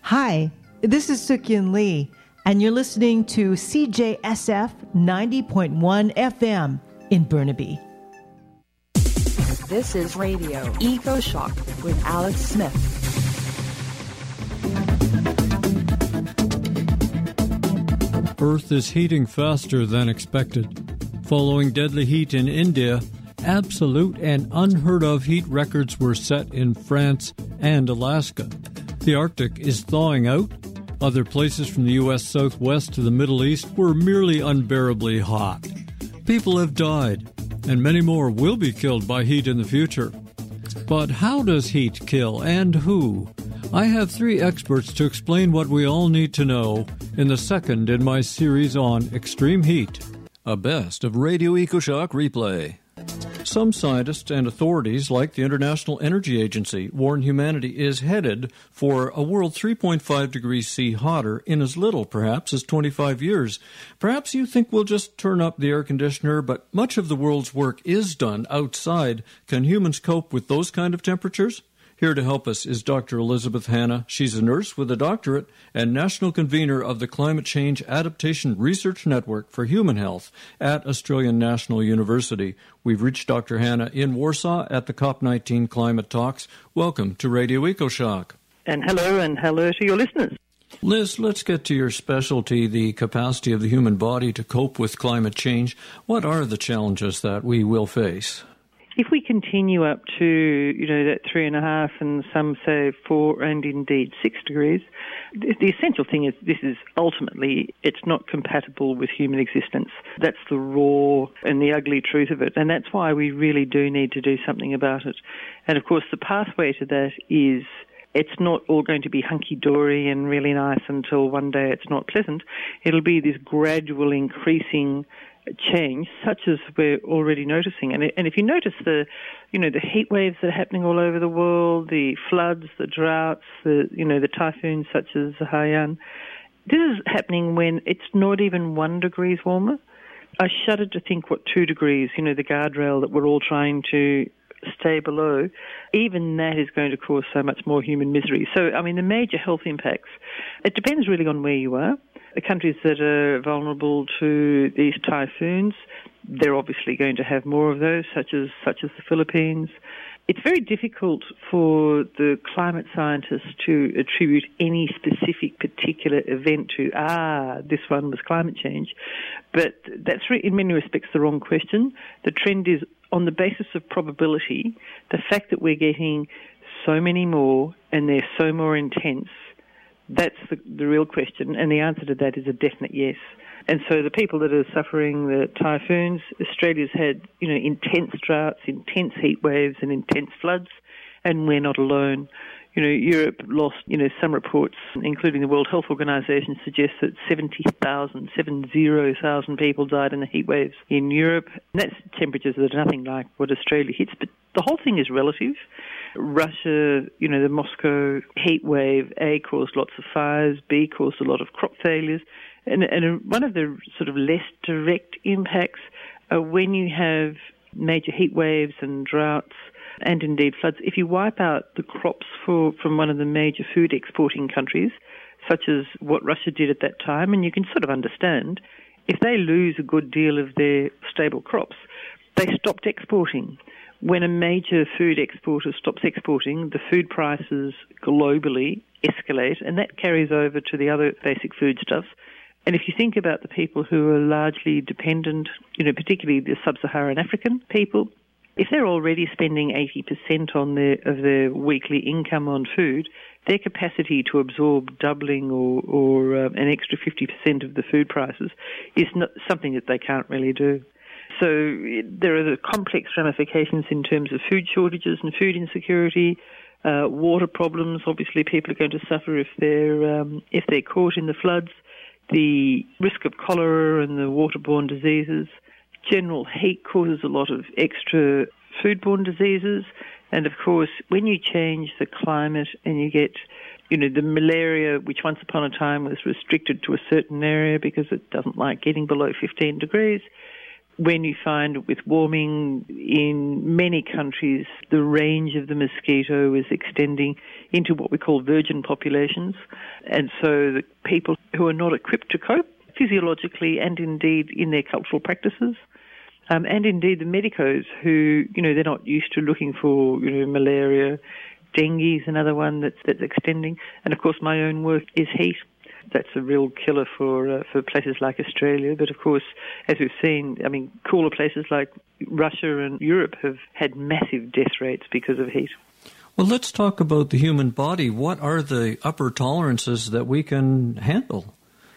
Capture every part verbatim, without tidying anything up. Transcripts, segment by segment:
Hi, this is Suk-Yun Lee, and you're listening to C J S F ninety point one F M in Burnaby. This is Radio Eco Shock with Alex Smith. Earth is heating faster than expected. Following deadly heat in India, absolute and unheard of heat records were set in France and Alaska. The Arctic is thawing out. Other places from the U S Southwest to the Middle East were merely unbearably hot. People have died, and many more will be killed by heat in the future. But how does heat kill, and who? I have three experts to explain what we all need to know in the second in my series on extreme heat, a best of Radio EcoShock replay. Some scientists and authorities, like the International Energy Agency, warn humanity is headed for a world three point five degrees C hotter in as little, perhaps, as twenty-five years. Perhaps you think we'll just turn up the air conditioner, but much of the world's work is done outside. Can humans cope with those kind of temperatures? Here to help us is Doctor Elizabeth Hanna. She's a nurse with a doctorate and national convener of the Climate Change Adaptation Research Network for Human Health at Australian National University. We've reached Doctor Hanna in Warsaw at the COP nineteen Climate Talks. Welcome to Radio EcoShock. And hello, and hello to your listeners. Liz, let's get to your specialty, the capacity of the human body to cope with climate change. What are the challenges that we will face? If we continue up to, you know, that three and a half and some say four and indeed six degrees, the, the essential thing is this is ultimately, it's not compatible with human existence. That's the raw and the ugly truth of it. And that's why we really do need to do something about it. And of course, the pathway to that is it's not all going to be hunky-dory and really nice until one day it's not pleasant. It'll be this gradual increasing change, such as we're already noticing. And, and if you notice the, you know, the heat waves that are happening all over the world, the floods, the droughts, the, you know, the typhoons such as Haiyan, this is happening when it's not even one degrees warmer. I shudder to think what two degrees, you know, the guardrail that we're all trying to stay below, even that is going to cause so much more human misery. So, I mean, the major health impacts, it depends really on where you are. The countries that are vulnerable to these typhoons, they're obviously going to have more of those, such as such as the Philippines. It's very difficult for the climate scientists to attribute any specific particular event to, ah, this one was climate change. But that's in many respects the wrong question. The trend is on the basis of probability, the fact that we're getting so many more and they're so more intense. That's the, the real question, and the answer to that is a definite yes. And so the people that are suffering the typhoons, Australia's had, you know, intense droughts, intense heat waves and intense floods, and we're not alone. You know, Europe lost, you know, some reports, including the World Health Organization, suggest that seventy thousand, seventy thousand people died in the heat waves in Europe. And that's temperatures that are nothing like what Australia hits, but the whole thing is relative. Russia, you know, the Moscow heat wave, A, caused lots of fires, B, caused a lot of crop failures. And, and one of the sort of less direct impacts are when you have major heat waves and droughts and indeed floods. If you wipe out the crops for, from one of the major food exporting countries, such as what Russia did at that time, and you can sort of understand, if they lose a good deal of their stable crops, they stopped exporting. When a major food exporter stops exporting, the food prices globally escalate, and that carries over to the other basic foodstuffs. And if you think about the people who are largely dependent, you know, particularly the sub-Saharan African people, if they're already spending eighty percent on their, of their weekly income on food, their capacity to absorb doubling or, or um, an extra fifty percent of the food prices is not something that they can't really do. So there are the complex ramifications in terms of food shortages and food insecurity, uh, water problems. Obviously, people are going to suffer if they're um, if they're caught in the floods. The risk of cholera and the waterborne diseases. General heat causes a lot of extra foodborne diseases, and of course, when you change the climate and you get, you know, the malaria, which once upon a time was restricted to a certain area because it doesn't like getting below fifteen degrees. when you find with warming in many countries, the range of the mosquito is extending into what we call virgin populations. And so the people who are not equipped to cope physiologically and indeed in their cultural practices, um, and indeed the medicos who, you know, they're not used to looking for, you know, malaria. Dengue is another one that's, that's extending. And of course my own work is heat. That's a real killer for uh, for places like Australia. But of course, as we've seen, I mean, cooler places like Russia and Europe have had massive death rates because of heat. Well, let's talk about the human body. What are the upper tolerances that we can handle?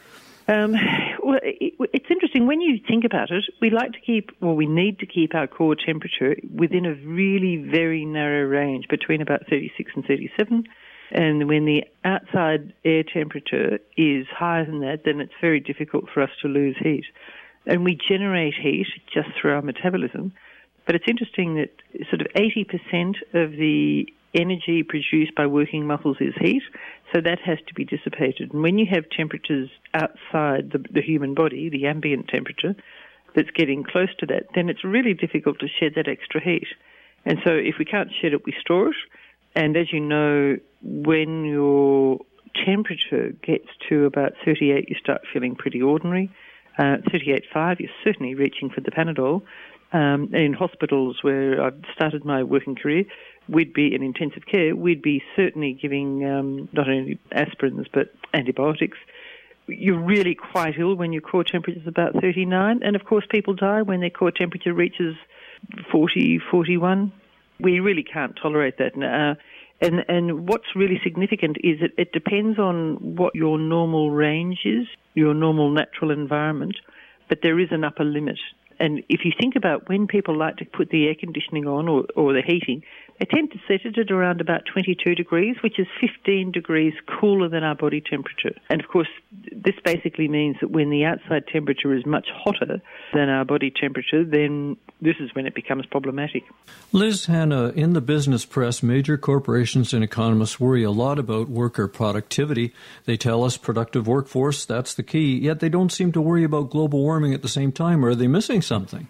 Um, well, it, it's interesting. When you think about it, we like to keep, well, we need to keep our core temperature within a really very narrow range between about thirty-six and thirty-seven. And when the outside air temperature is higher than that, then it's very difficult for us to lose heat. And we generate heat just through our metabolism. But it's interesting that sort of eighty percent of the energy produced by working muscles is heat, so that has to be dissipated. And when you have temperatures outside the, the human body, the ambient temperature, that's getting close to that, then it's really difficult to shed that extra heat. And so if we can't shed it, we store it. And as you know, when your temperature gets to about thirty-eight, you start feeling pretty ordinary. Uh, thirty-eight point five, you're certainly reaching for the Panadol. Um, and in hospitals where I've started my working career, we'd be in intensive care, we'd be certainly giving um, not only aspirins but antibiotics. You're really quite ill when your core temperature is about thirty-nine. And of course, people die when their core temperature reaches forty, forty-one. We really can't tolerate that. Uh, and, and what's really significant is that it depends on what your normal range is, your normal natural environment, but there is an upper limit. And if you think about when people like to put the air conditioning on or, or the heating, they tend to set it at around about twenty-two degrees, which is fifteen degrees cooler than our body temperature. And of course, this basically means that when the outside temperature is much hotter than our body temperature, then this is when it becomes problematic. Liz Hanna, in the business press, major corporations and economists worry a lot about worker productivity. They tell us productive workforce, that's the key, yet they don't seem to worry about global warming at the same time. Or are they missing something?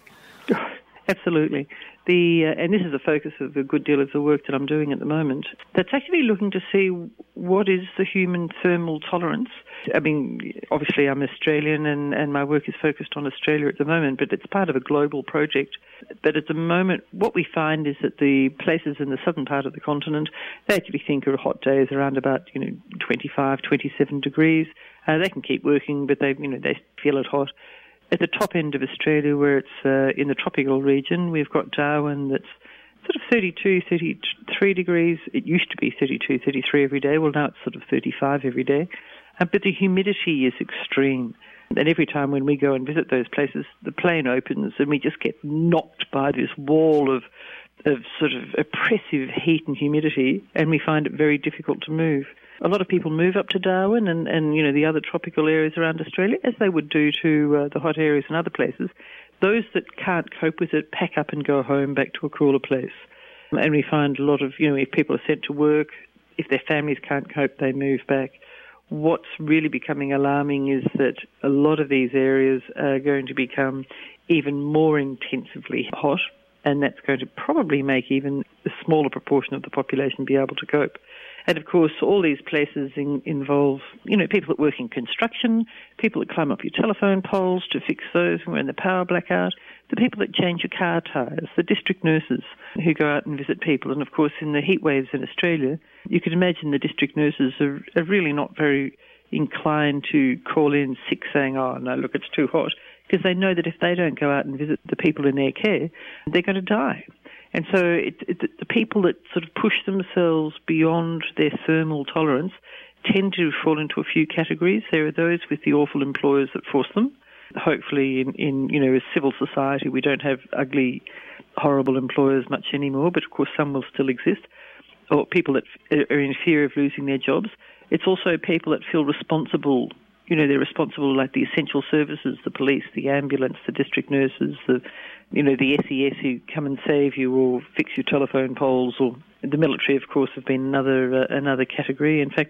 Absolutely. The uh, and this is the focus of a good deal of the work that I'm doing at the moment. That's actually looking to see what is the human thermal tolerance. I mean, obviously I'm Australian and, and my work is focused on Australia at the moment, but it's part of a global project. But at the moment, what we find is that the places in the southern part of the continent, they actually think are hot days around about, you know, twenty-five, twenty-seven degrees. Uh, they can keep working, but they, you know, they feel it hot. At the top end of Australia, where it's uh, in the tropical region, we've got Darwin that's sort of thirty-two, thirty-three degrees. It used to be thirty-two, thirty-three every day. Well, now it's sort of thirty-five every day. Uh, but the humidity is extreme. And every time when we go and visit those places, the plane opens and we just get knocked by this wall of, of sort of oppressive heat and humidity, and we find it very difficult to move. A lot of people move up to Darwin and, and you know, the other tropical areas around Australia, as they would do to uh, the hot areas in other places. Those that can't cope with it pack up and go home back to a cooler place. And we find a lot of, you know, if people are sent to work, if their families can't cope, they move back. What's really becoming alarming is that a lot of these areas are going to become even more intensively hot, and that's going to probably make even a smaller proportion of the population be able to cope. And of course, all these places in, involve, you know, people that work in construction, people that climb up your telephone poles to fix those when the power blackout, the people that change your car tyres, the district nurses who go out and visit people. And of course, in the heat waves in Australia, you can imagine the district nurses are, are really not very inclined to call in sick saying, oh, no, look, it's too hot, because they know that if they don't go out and visit the people in their care, they're going to die. And so it, it, the people that sort of push themselves beyond their thermal tolerance tend to fall into a few categories. There are those with the awful employers that force them. Hopefully in, in you know, a civil society we don't have ugly, horrible employers much anymore, but of course some will still exist. Or people that are in fear of losing their jobs. It's also people that feel responsible. You know, they're responsible, like the essential services, the police, the ambulance, the district nurses, the, you know, the S E S who come and save you or fix your telephone poles, or the military, of course, have been another uh, another category. In fact,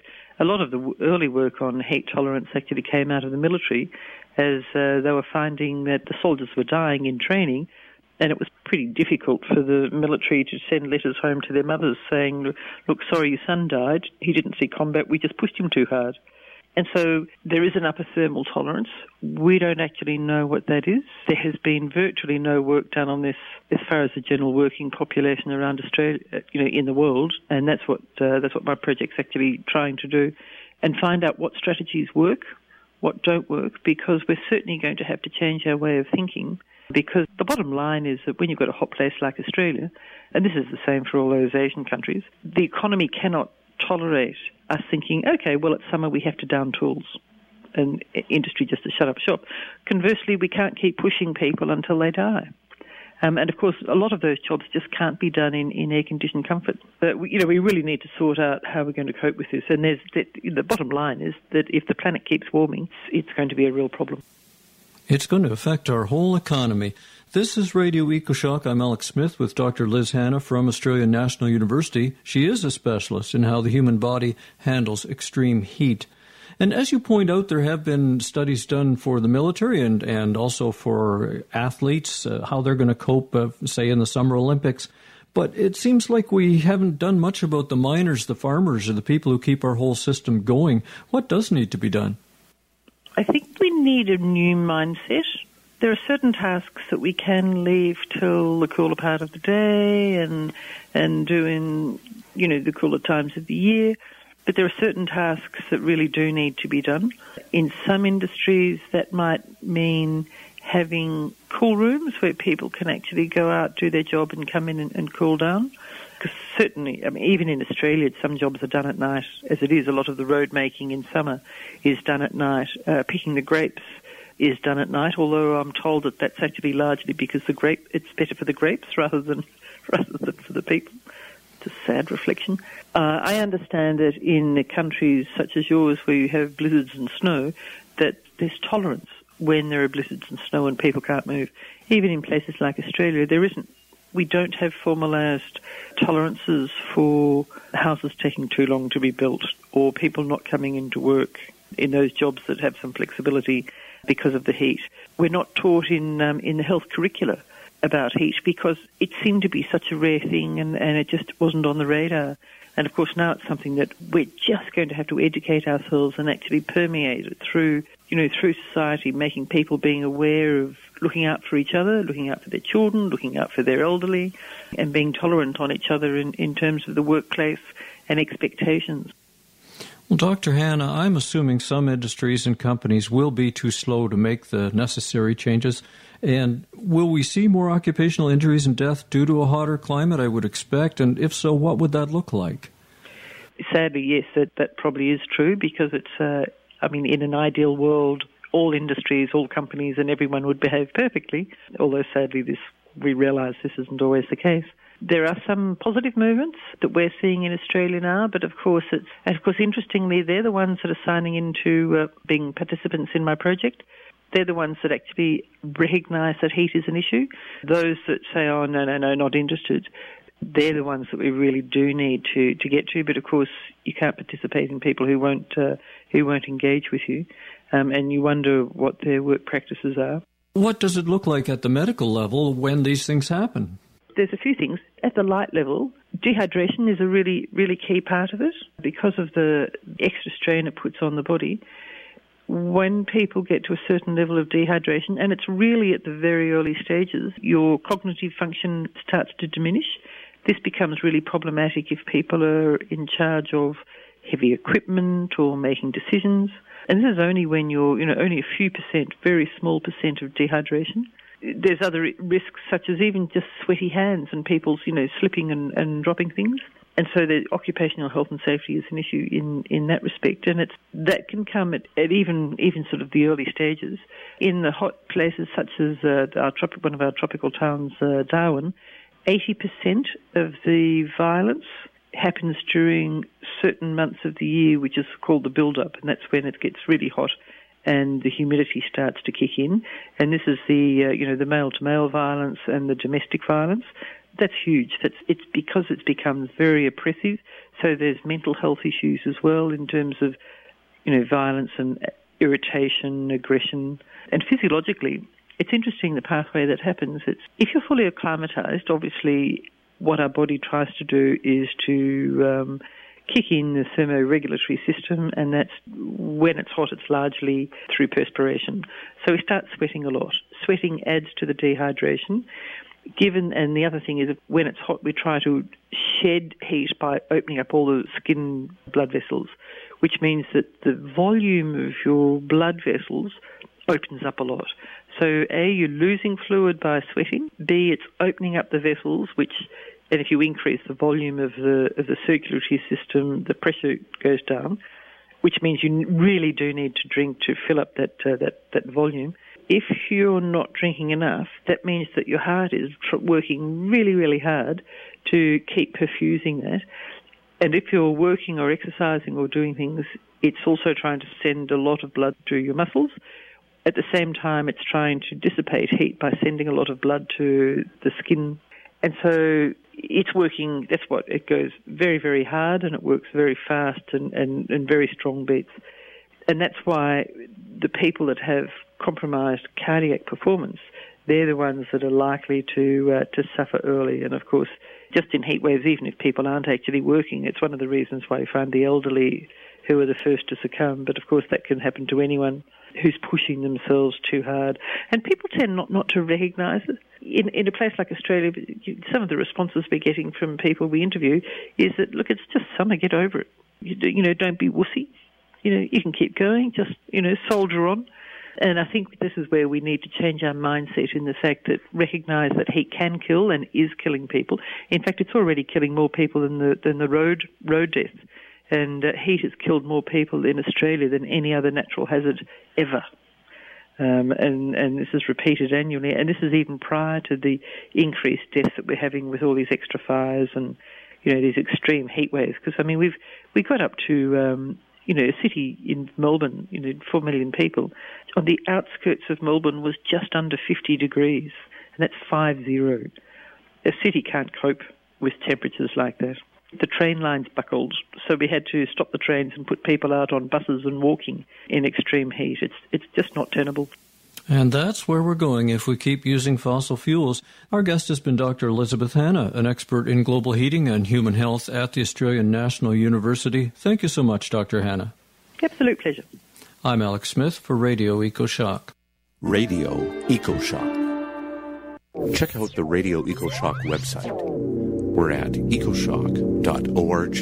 A lot of the w- early work on heat tolerance actually came out of the military, as uh, they were finding that the soldiers were dying in training, and it was pretty difficult for the military to send letters home to their mothers saying, look, sorry, your son died. He didn't see combat. We just pushed him too hard. And so there is an upper thermal tolerance. We don't actually know what that is. There has been virtually no work done on this as far as the general working population around Australia, you know, in the world. And that's what uh, that's what my project's actually trying to do, and find out what strategies work, what don't work, because we're certainly going to have to change our way of thinking. Because the bottom line is that when you've got a hot place like Australia, and this is the same for all those Asian countries, the economy cannot tolerate us thinking, okay, well, it's summer, we have to down tools and industry just to shut up shop. Conversely, we can't keep pushing people until they die. Um, and, of course, a lot of those jobs just can't be done in, in air-conditioned comfort. But, we, you know, we really need to sort out how we're going to cope with this. And there's the, the bottom line is that if the planet keeps warming, it's going to be a real problem. It's going to affect our whole economy. This is Radio EcoShock. I'm Alex Smith with Doctor Liz Hanna from Australian National University. She is a specialist in how the human body handles extreme heat. And as you point out, there have been studies done for the military and, and also for athletes, uh, how they're going to cope, uh, say, in the Summer Olympics. But it seems like we haven't done much about the miners, the farmers, or the people who keep our whole system going. What does need to be done? I think we need a new mindset. There are certain tasks that we can leave till the cooler part of the day and and do in, you know, the cooler times of the year. But there are certain tasks that really do need to be done. In some industries, that might mean having cool rooms where people can actually go out, do their job and come in and, and cool down. Because certainly, I mean, even in Australia, some jobs are done at night. As it is, a lot of the road making in summer is done at night. Uh, picking the grapes is done at night, although I'm told that that's actually largely because the grape it's better for the grapes rather than rather than for the people. It's a sad reflection. Uh, I understand that in countries such as yours, where you have blizzards and snow, that there's tolerance when there are blizzards and snow and people can't move. Even in places like Australia, there isn't. We don't have formalised tolerances for houses taking too long to be built or people not coming into work in those jobs that have some flexibility because of the heat. We're not taught in um, in the health curricula about heat because it seemed to be such a rare thing and, and it just wasn't on the radar. And, of course, now it's something that we're just going to have to educate ourselves and actually permeate it through, you know, through society, making people being aware of looking out for each other, looking out for their children, looking out for their elderly, and being tolerant on each other in, in terms of the workplace and expectations. Well, Doctor Hanna, I'm assuming some industries and companies will be too slow to make the necessary changes. And will we see more occupational injuries and death due to a hotter climate, I would expect? And if so, what would that look like? Sadly, yes, that, that probably is true because it's, uh, I mean, in an ideal world, all industries, all companies and everyone would behave perfectly, although sadly this we realise this isn't always the case. There are some positive movements that we're seeing in Australia now, but of course, it's, and of course, interestingly, they're the ones that are signing into uh, being participants in my project. They're the ones that actually recognise that heat is an issue. Those that say, oh, no, no, no, not interested, they're the ones that we really do need to, to get to. But of course, you can't participate in people who won't uh, who won't engage with you, um, and you wonder what their work practices are. What does it look like at the medical level when these things happen? There's a few things. At the light level, dehydration is a really, really key part of it because of the extra strain it puts on the body. When people get to a certain level of dehydration, and it's really at the very early stages, your cognitive function starts to diminish. This becomes really problematic if people are in charge of heavy equipment or making decisions. And this is only when you're, you know, only a few percent, very small percent of dehydration. There's other risks such as even just sweaty hands and people's, you know, slipping and, and dropping things. And so the occupational health and safety is an issue in, in that respect. And it's that can come at, at even even sort of the early stages. In the hot places such as uh, our tropic, one of our tropical towns, uh, Darwin, eighty percent of the violence happens during certain months of the year, which is called the build-up, and that's when it gets really hot and the humidity starts to kick in. And this is the, uh, you know, the male-to-male violence and the domestic violence. That's huge. That's it's because it's become very oppressive. So there's mental health issues as well in terms of, you know, violence and irritation, aggression. And physiologically, it's interesting the pathway that happens. It's if you're fully acclimatized, obviously what our body tries to do is to um, kick in the thermoregulatory system, and that's when it's hot, it's largely through perspiration. So we start sweating a lot. Sweating adds to the dehydration. Given, and the other thing is, when it's hot, we try to shed heat by opening up all the skin blood vessels, which means that the volume of your blood vessels opens up a lot. So A, you're losing fluid by sweating. B, it's opening up the vessels, which, and if you increase the volume of the of the circulatory system, the pressure goes down, which means you really do need to drink to fill up that uh, that that volume. If you're not drinking enough, that means that your heart is tr- working really, really hard to keep perfusing that. And if you're working or exercising or doing things, it's also trying to send a lot of blood to your muscles. At the same time, it's trying to dissipate heat by sending a lot of blood to the skin. And so it's working, that's what, it goes very, very hard, and it works very fast and, and, and very strong beats. And that's why the people that have compromised cardiac performance, they're the ones that are likely to uh, to suffer early. And of course, just in heat waves, even if people aren't actually working, it's one of the reasons why you find the elderly who are the first to succumb. But of course, that can happen to anyone who's pushing themselves too hard. And people tend not, not to recognise it. In, in a place like Australia, some of the responses we're getting from people we interview is that, look, it's just summer, get over it. You, do, you know, don't be wussy. You know, you can keep going, just, you know, soldier on. And I think this is where we need to change our mindset in the fact that recognise that heat can kill and is killing people. In fact, it's already killing more people than the than the road road deaths. And uh, heat has killed more people in Australia than any other natural hazard ever. Um, and, and this is repeated annually. And this is even prior to the increased deaths that we're having with all these extra fires and, you know, these extreme heat waves. Because, I mean, we've we got up to... Um, You know, a city in Melbourne, you know, four million people, on the outskirts of Melbourne was just under fifty degrees, and that's five zero. A city can't cope with temperatures like that. The train lines buckled, so we had to stop the trains and put people out on buses and walking in extreme heat. It's it's just not tenable. And that's where we're going if we keep using fossil fuels. Our guest has been Doctor Elizabeth Hanna, an expert in global heating and human health at the Australian National University. Thank you so much, Doctor Hanna. Absolute pleasure. I'm Alex Smith for Radio EcoShock. Radio EcoShock. Check out the Radio EcoShock website. We're at ecoshock dot org.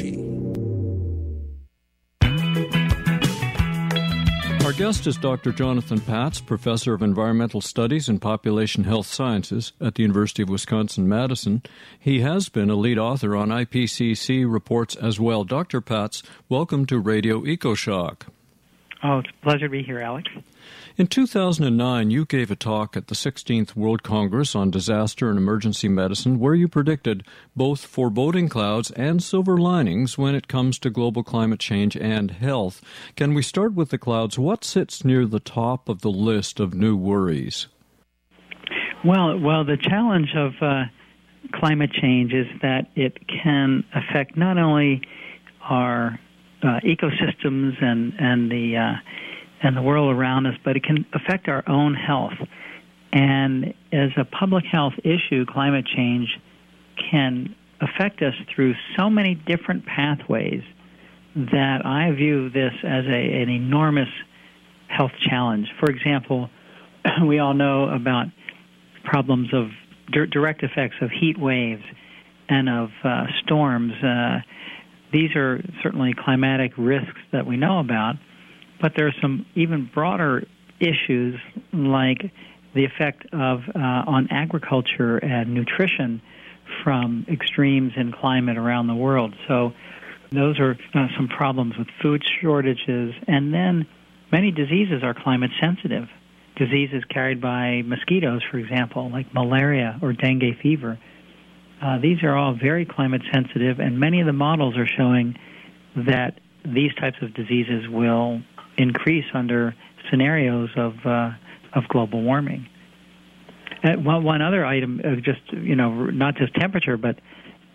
Our guest is Doctor Jonathan Patz, Professor of Environmental Studies and Population Health Sciences at the University of Wisconsin-Madison. He has been a lead author on I P C C reports as well. Doctor Patz, welcome to Radio EcoShock. Oh, it's a pleasure to be here, Alex. In two thousand nine, you gave a talk at the sixteenth World Congress on Disaster and Emergency Medicine where you predicted both foreboding clouds and silver linings when it comes to global climate change and health. Can we start with the clouds? What sits near the top of the list of new worries? Well, well, the challenge of uh, climate change is that it can affect not only our uh, ecosystems and, and the... Uh, and the world around us, but it can affect our own health. And as a public health issue, climate change can affect us through so many different pathways that I view this as a, an enormous health challenge. For example, we all know about problems of di- direct effects of heat waves and of uh, storms. Uh, these are certainly climatic risks that we know about. But there are some even broader issues like the effect of uh, on agriculture and nutrition from extremes in climate around the world. So those are uh, some problems with food shortages. And then many diseases are climate sensitive. Diseases carried by mosquitoes, for example, like malaria or dengue fever. Uh, these are all very climate sensitive, and many of the models are showing that these types of diseases will increase under scenarios of uh, of global warming. Uh, one, one other item, uh, just you know, not just temperature, but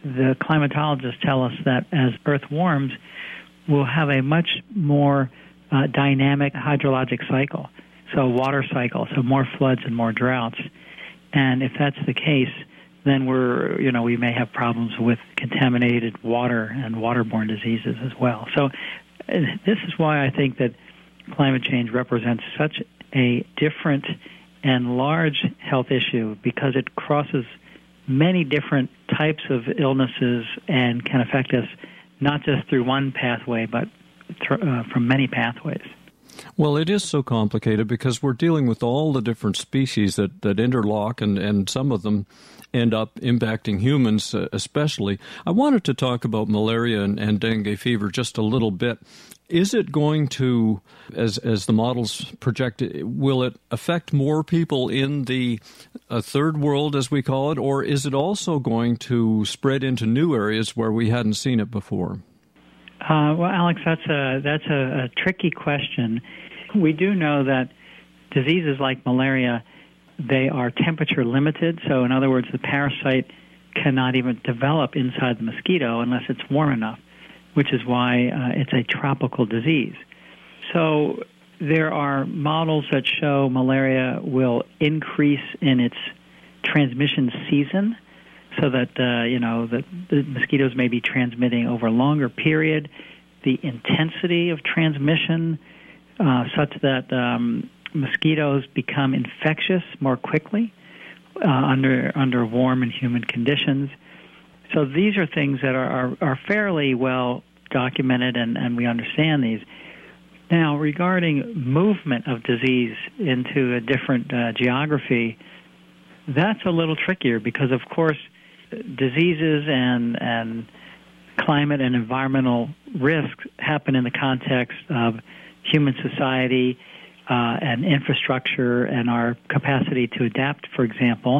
the climatologists tell us that as Earth warms, we'll have a much more uh, dynamic hydrologic cycle, so water cycle, so more floods and more droughts. And if that's the case, then we're, you know, we may have problems with contaminated water and waterborne diseases as well. So uh, this is why I think that climate change represents such a different and large health issue, because it crosses many different types of illnesses and can affect us not just through one pathway, but th- uh, from many pathways. Well, it is so complicated because we're dealing with all the different species that, that interlock, and, and some of them end up impacting humans uh, especially. I wanted to talk about malaria and, and dengue fever just a little bit. Is it going to, as as the models project, will it affect more people in the uh, third world, as we call it, or is it also going to spread into new areas where we hadn't seen it before? Uh, well, Alex, that's a that's a, a tricky question. We do know that diseases like malaria, they are temperature limited. So, in other words, the parasite cannot even develop inside the mosquito unless it's warm enough, which is why uh, it's a tropical disease. So there are models that show malaria will increase in its transmission season, so that, uh, you know, the, the mosquitoes may be transmitting over a longer period, the intensity of transmission uh, such that um, mosquitoes become infectious more quickly uh, under under warm and humid conditions. So these are things that are, are, are fairly well documented, and, and we understand these. Now, regarding movement of disease into a different uh, geography, that's a little trickier because, of course, diseases and and climate and environmental risks happen in the context of human society uh, and infrastructure and our capacity to adapt. For example,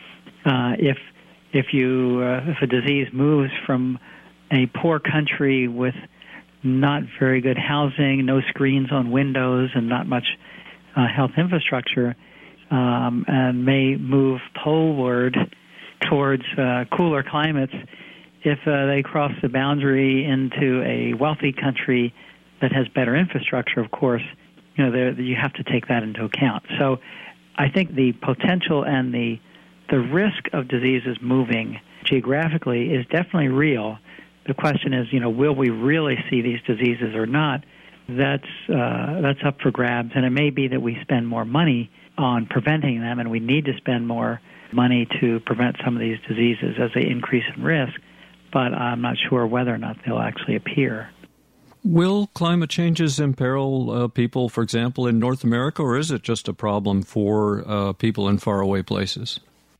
uh, if if you uh, if a disease moves from a poor country with not very good housing, no screens on windows, and not much uh, health infrastructure, um, and may move poleward towards uh, cooler climates, if uh, they cross the boundary into a wealthy country that has better infrastructure, of course, you know, you have to take that into account. So I think the potential and the the risk of diseases moving geographically is definitely real. The question is, you know, will we really see these diseases or not? That's uh, that's up for grabs, and it may be that we spend more money on preventing them, and we need to spend more money to prevent some of these diseases as they increase in risk, but I'm not sure whether or not they'll actually appear. Will climate changes imperil uh, people, for example, in North America, or is it just a problem for uh, people in faraway places?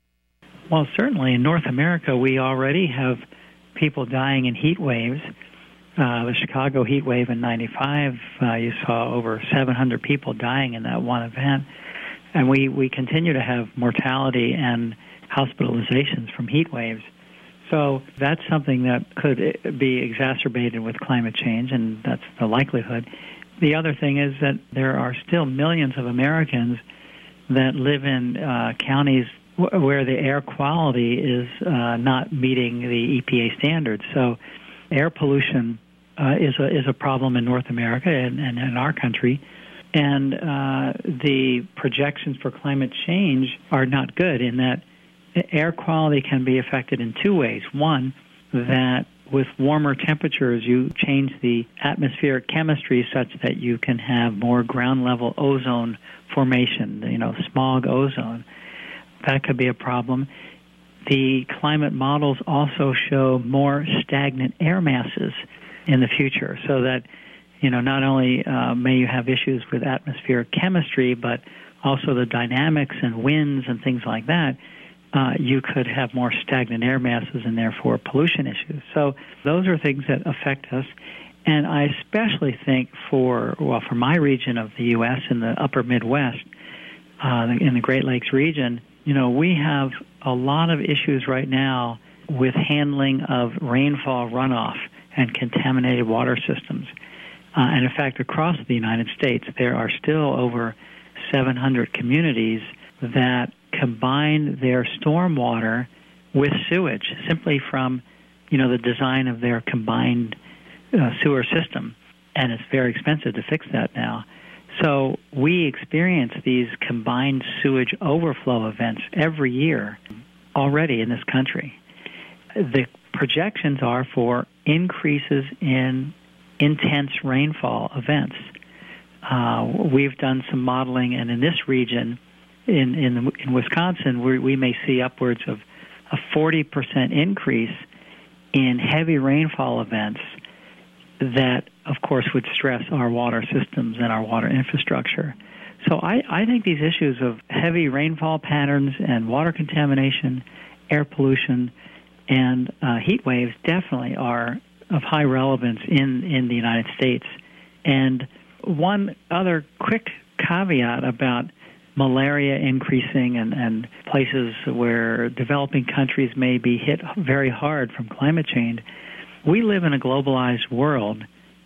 Well, certainly in North America, we already have people dying in heat waves. Uh, the Chicago heat wave in ninety-five, uh, you saw over seven hundred people dying in that one event. And we, we continue to have mortality and hospitalizations from heat waves. So that's something that could be exacerbated with climate change, and that's the likelihood. The other thing is that there are still millions of Americans that live in uh, counties w- where the air quality is uh, not meeting the E P A standards. So air pollution uh, is a is a problem in North America and, and in our country. And uh, the projections for climate change are not good in that air quality can be affected in two ways. One, that with warmer temperatures, you change the atmospheric chemistry such that you can have more ground-level ozone formation, you know, smog ozone. That could be a problem. The climate models also show more stagnant air masses in the future, so that you know, not only uh, may you have issues with atmospheric chemistry, but also the dynamics and winds and things like that, uh, you could have more stagnant air masses and therefore pollution issues. So those are things that affect us. And I especially think for, well, for my region of the U S in the upper Midwest, uh, in the Great Lakes region, you know, we have a lot of issues right now with handling of rainfall runoff and contaminated water systems. Uh, and in fact, across the United States, there are still over seven hundred communities that combine their stormwater with sewage simply from you know, the design of their combined uh, sewer system, and it's very expensive to fix that now. So we experience these combined sewage overflow events every year already in this country. The projections are for increases in intense rainfall events. Uh, we've done some modeling, and in this region, in in, in Wisconsin, we, we may see upwards of a forty percent increase in heavy rainfall events that, of course, would stress our water systems and our water infrastructure. So I, I think these issues of heavy rainfall patterns and water contamination, air pollution, and uh, heat waves definitely are of high relevance in, in the United States. And one other quick caveat about malaria increasing and, and places where developing countries may be hit very hard from climate change, we live in a globalized world,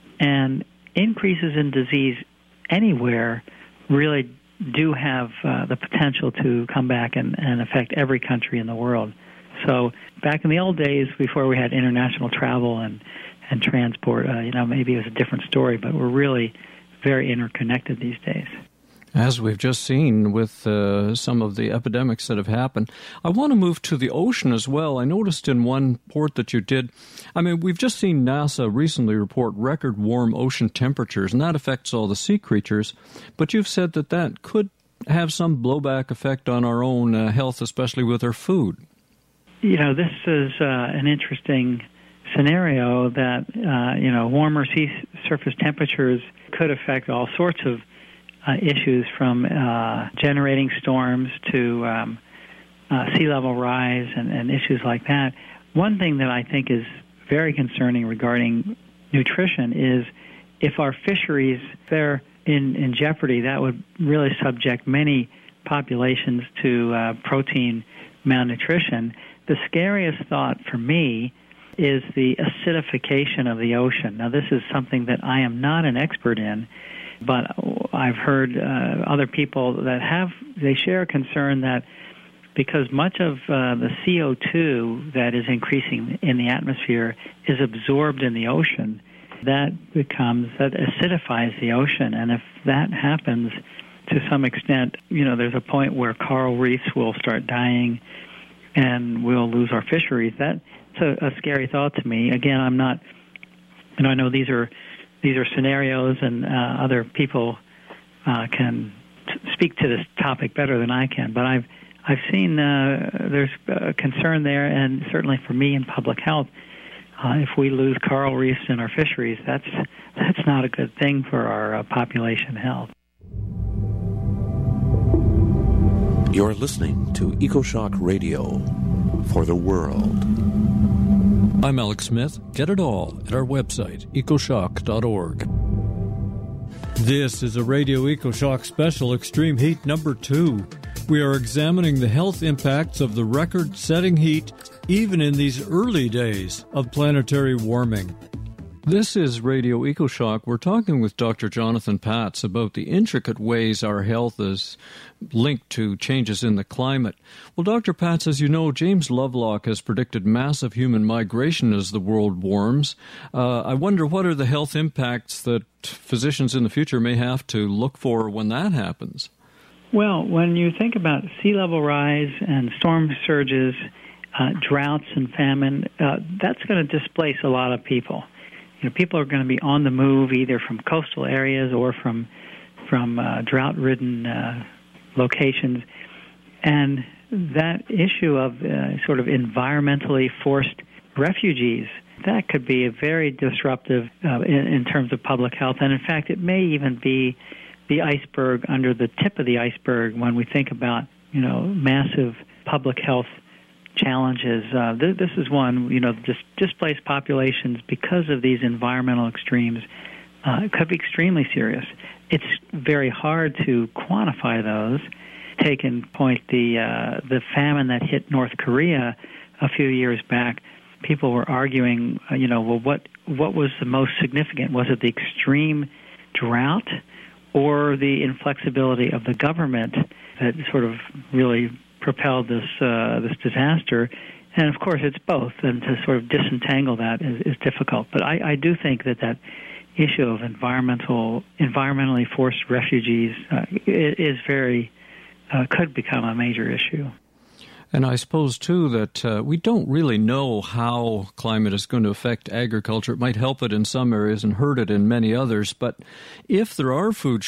and increases in disease anywhere really do have uh, the potential to come back and, and affect every country in the world. So back in the old days, before we had international travel and, and transport, uh, you know, maybe it was a different story, but we're really very interconnected these days. As we've just seen with uh, some of the epidemics that have happened. I want to move to the ocean as well. I noticed in one report that you did, I mean, we've just seen NASA recently report record warm ocean temperatures, and that affects all the sea creatures. But you've said that that could have some blowback effect on our own uh, health, especially with our food. You know, this is uh, an interesting scenario that, uh, you know, warmer sea surface temperatures could affect all sorts of Uh, issues, from uh, generating storms to um, uh, sea level rise and, and issues like that. One thing that I think is very concerning regarding nutrition is if our fisheries, they're in, in jeopardy, that would really subject many populations to uh, protein malnutrition. The scariest thought for me is the acidification of the ocean. Now, this is something that I am not an expert in, but I've heard uh, other people that have, they share a concern that because much of uh, the C O two that is increasing in the atmosphere is absorbed in the ocean, that becomes, that acidifies the ocean. And if that happens to some extent, you know, there's a point where coral reefs will start dying and we'll lose our fisheries. That's a, a scary thought to me. Again, I'm not, you know, I know these are These are scenarios, and uh, other people uh, can t- speak to this topic better than I can. But I've I've seen uh, there's a concern there, and certainly for me in public health, uh, if we lose coral reefs in our fisheries, that's that's not a good thing for our uh, population health. You're listening to EcoShock Radio for the world. I'm Alex Smith. Get it all at our website, ecoshock dot org. This is a Radio EcoShock special, Extreme Heat number two. We are examining the health impacts of the record-setting heat even in these early days of planetary warming. This is Radio EcoShock. We're talking with Doctor Jonathan Patz about the intricate ways our health is linked to changes in the climate. Well, Doctor Patz, as you know, James Lovelock has predicted massive human migration as the world warms. Uh, I wonder what are the health impacts that physicians in the future may have to look for when that happens? Well, when you think about sea level rise and storm surges, uh, droughts and famine, uh, that's going to displace a lot of people. You know, people are going to be on the move either from coastal areas or from from uh, drought-ridden uh, locations, and that issue of uh, sort of environmentally forced refugees, that could be a very disruptive uh, in, in terms of public health, and in fact, it may even be the iceberg under the tip of the iceberg when we think about, you know, massive public health challenges. Uh, th- this is one, you know, just displaced populations because of these environmental extremes uh, could be extremely serious. It's very hard to quantify those. Take in point the uh, the famine that hit North Korea a few years back. People were arguing, uh, you know, well, what what was the most significant? Was it the extreme drought or the inflexibility of the government that sort of really propelled this uh, this disaster? and of course it's both, and to sort of disentangle that is, is difficult. But I, I do think that that issue of environmental, environmentally forced refugees uh, is very, uh, could become a major issue. And I suppose, too, that uh, we don't really know how climate is going to affect agriculture. It might help it in some areas and hurt it in many others. But if there are food